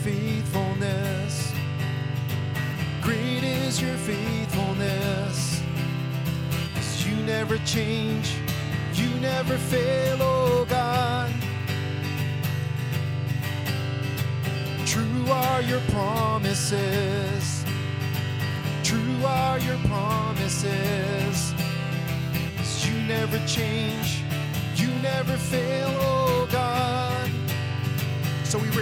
faithfulness. Great is your faithfulness. 'Cause you never change, you never fail, oh God. True are your promises. True are your promises. 'Cause you never change, you never fail, oh God. So we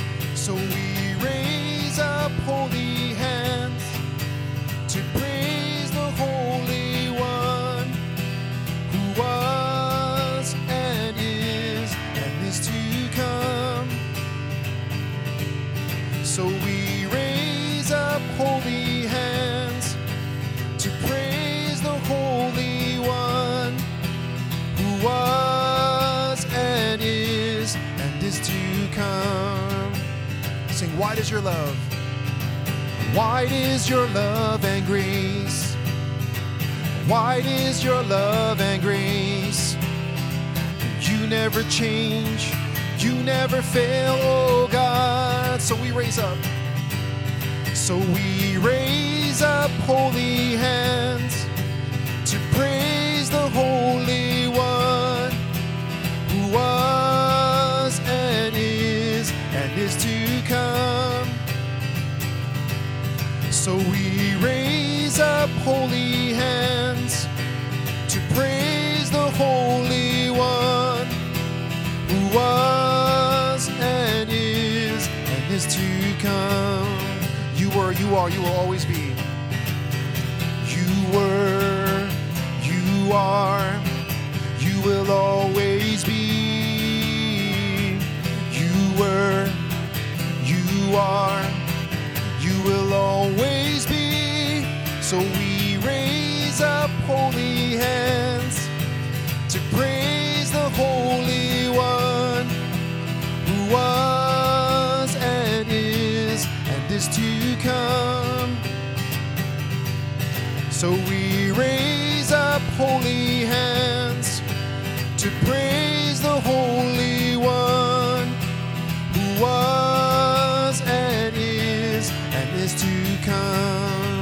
raise up holy hands to praise the Holy One, who was and is to come. So we raise up holy hands to praise the Holy One, who was and is to come. Sing, wide is your love. Wide is your love and grace. Wide is your love and grace. You never change, you never fail, oh God. So we raise up holy hands to praise the Holy One, who was and is to come. So we raise up holy hands to praise the Holy One, who was and is to come. You were, you are, you will always be. You were, you are, you will always be. You were, you are, you will always be. So we raise up holy hands to praise the Holy One, who was and is to come. So we raise up holy hands to praise the Holy One, who was and is to come.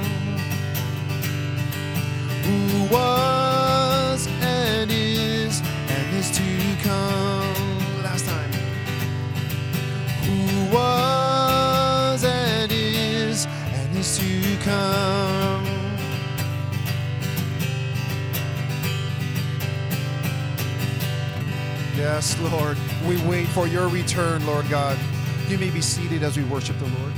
Who was and is to come. Last time. Who was and is to come. Yes, Lord, we wait for your return, Lord God. You may be seated as we worship the Lord.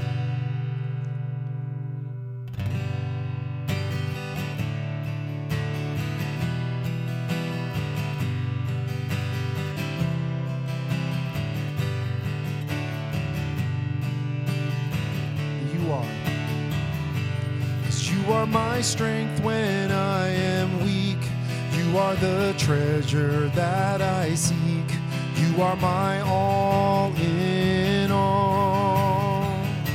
You are. 'Cause you are my strength when I am weak. You are the treasure that I seek. You are my all in all.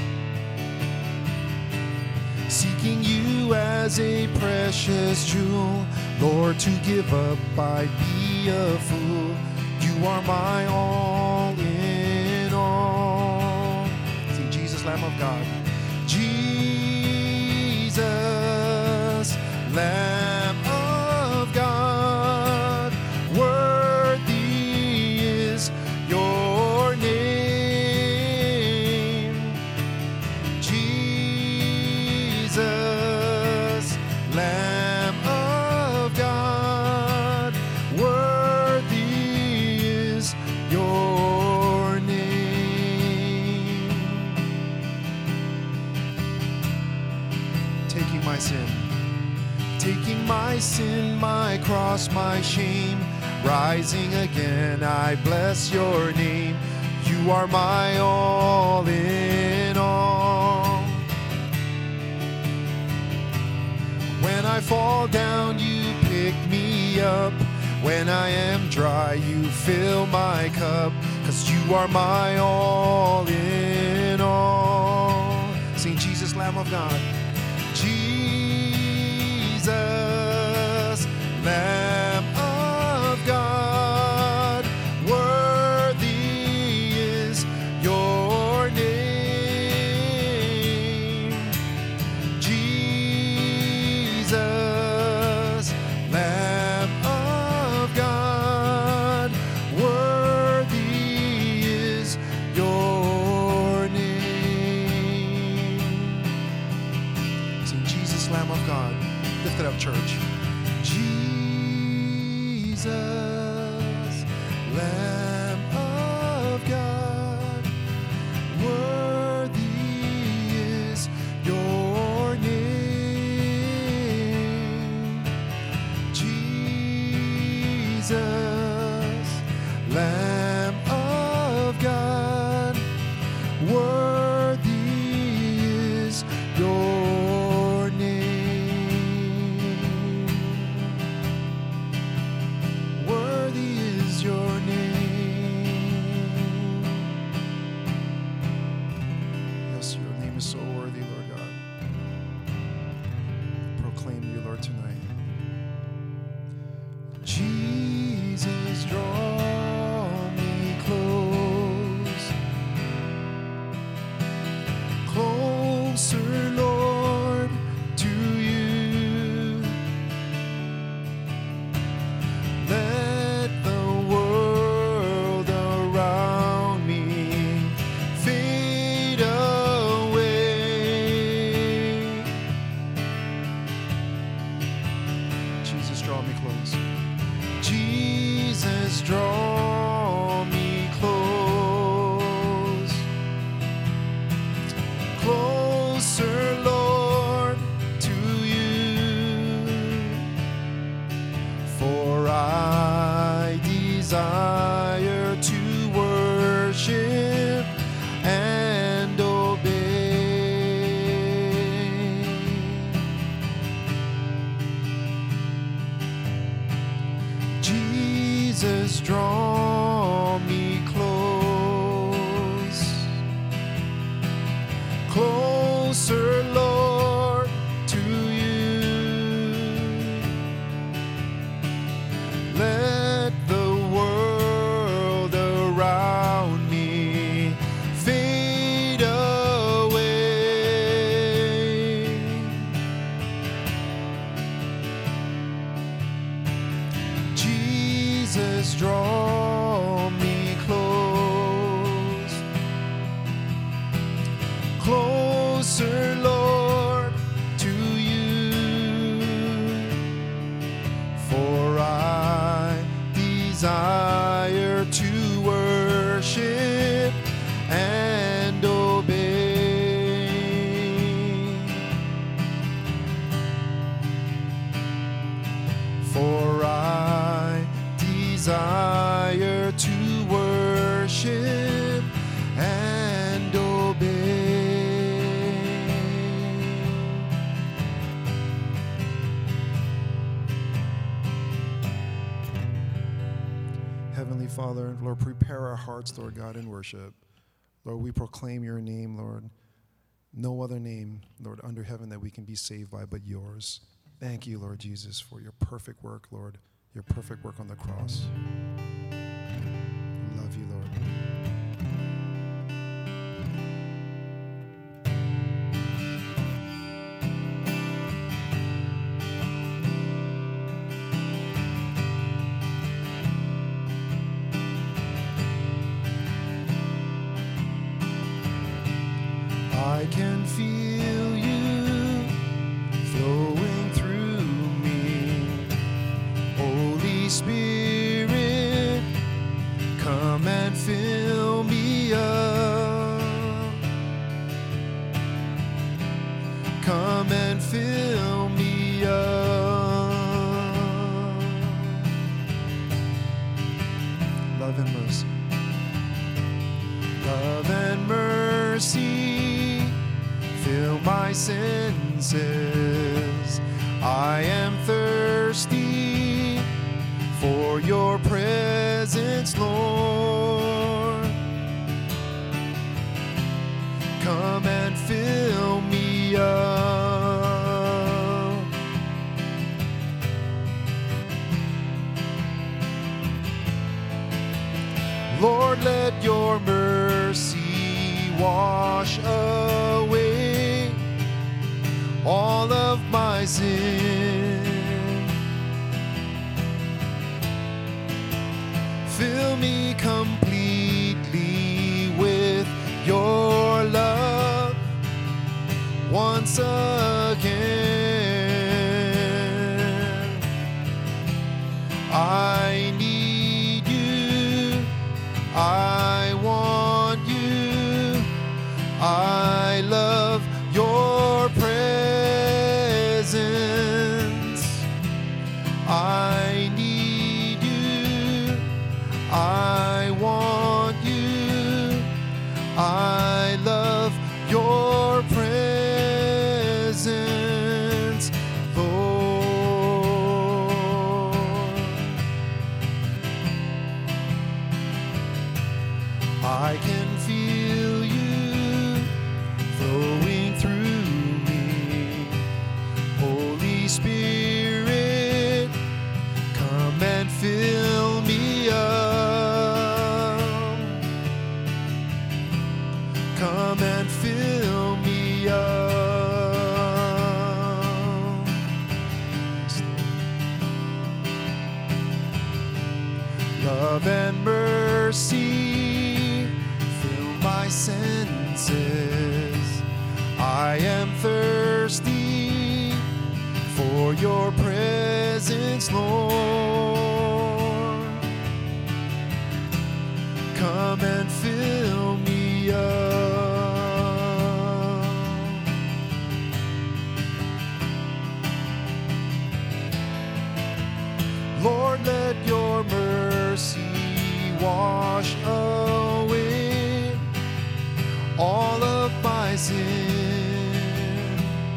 Seeking you as a precious jewel, Lord, to give up I'd be a fool. You are my all in all. Sing Jesus, Lamb of God. Jesus, Lamb of God, worthy is your name. Jesus, Lamb of God, worthy is your name. Taking my sin, my cross, my shame, rising again, I bless your name. You are my all in all. When I fall down, you pick me up. When I am dry, you fill my cup. 'Cause you are my all in all. Sing Jesus, Lamb of God. Jesus, Lamb of God, worthy is your name. church. Jesus, Lamb of God, worthy is your name. Jesus, Lamb of God, worthy is your name. Worthy is your name. Yes, your name is so worthy, Lord God. Proclaim you, Lord, tonight. Jesus, draw me close, closer, Lord, to you. Let the world around me fade away. Jesus, draw me close. Jesus, draw me close, closer, Lord, to you. For I desire to worship and obey. Jesus, draw me close, closer, Lord, to you. Let the world around me fade away. Jesus, draw me close, closer, Lord, to you. For I desire to worship and obey. For I desire to worship and obey. Heavenly Father, Lord, prepare our hearts, Lord God, in worship. Lord, we proclaim your name, Lord. No other name, Lord, under heaven that we can be saved by but yours. Thank you, Lord Jesus, for your perfect work, Lord, your perfect work on the cross. We love you, Lord. I can feel you flowing through me. Holy Spirit, come and fill me up. Come and fill me up. Love and mercy. Love and mercy, fill my senses. I am thirsty for your presence, Lord. Come and fill me up. Lord, let your mercy wash away all of my sin. Fill me completely with your love once again. love and mercy fill my senses. I am thirsty for your presence, Lord. Come and fill me up. Lord, let your mercy wash away all of my sin.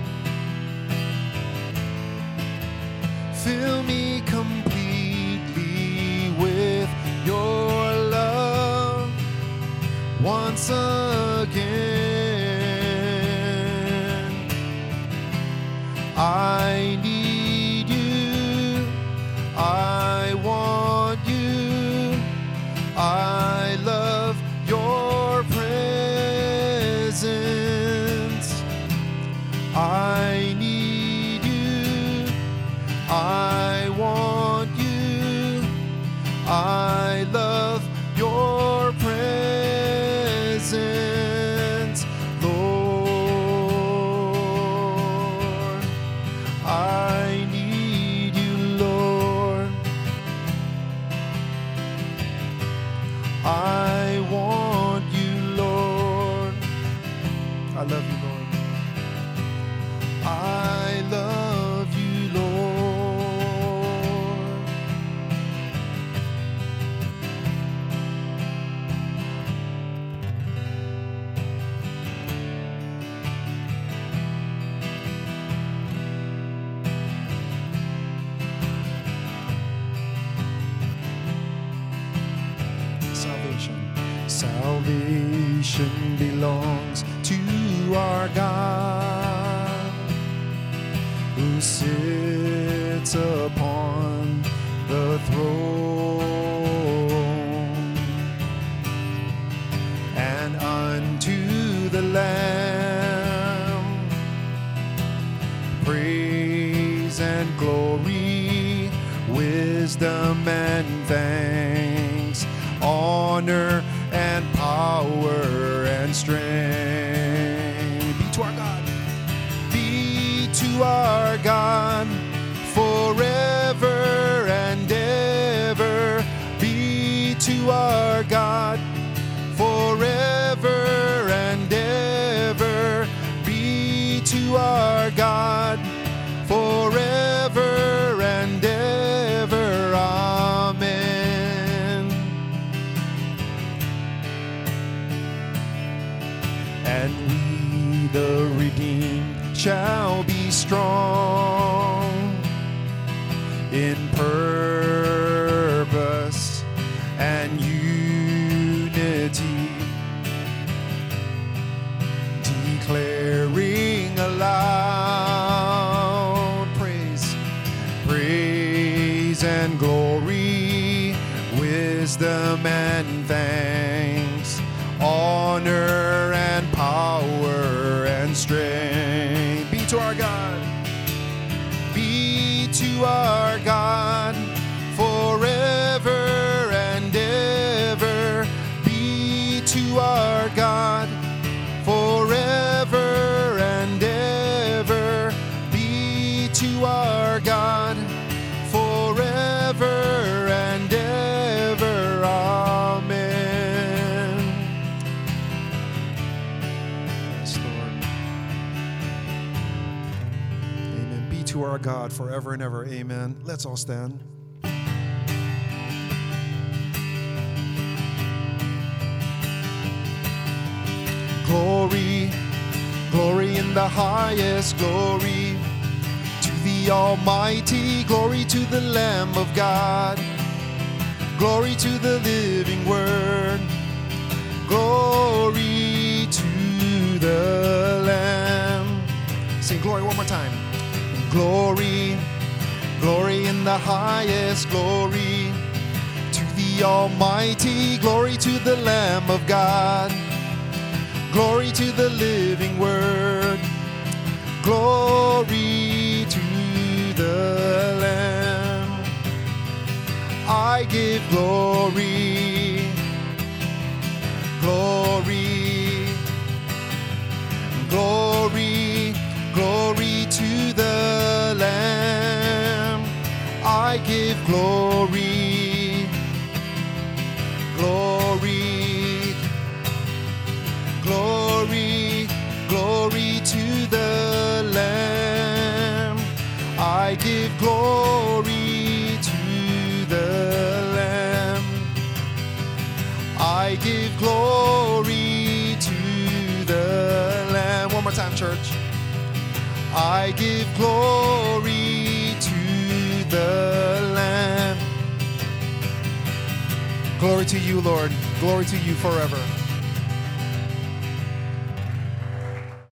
Fill me completely with your love once again. I need you. I want you. I love your presence. I need you. I want you. I love your presence, Lord. I need you, Lord. I want you, Lord. I love you, Lord. I love you, Lord. Salvation belongs to our God, who sits upon the throne, and unto the Lamb praise and glory, wisdom and thanks, honor and power and strength be to our God. Be to our God forever and ever. Be to our God forever and ever. Be to our God forever and ever. Amen. And we, the redeemed, shall be strong in purpose and unity, declaring aloud praise, praise and glory, wisdom and thanks, honor and power and strength be to our God. Be to our God forever and ever. Be to our God forever and ever. Be to our God forever and ever. Amen. Yes, Lord. Amen. Be to our God forever and ever. Amen. Let's all stand. Glory, glory in the highest, glory to the Almighty, glory to the Lamb of God, glory to the living Word, glory to the Lamb. Sing glory one more time. Glory, glory in the highest, glory to the Almighty, glory to the Lamb of God, glory to the living Word, glory to the Lamb. I I give glory, glory, glory, glory to the Lamb. I give glory, glory, glory, glory to the Lamb. I give glory to the Lamb. I give glory to the Lamb. One more time, church. I give glory to the Lamb. Glory to you, Lord. Glory to you forever.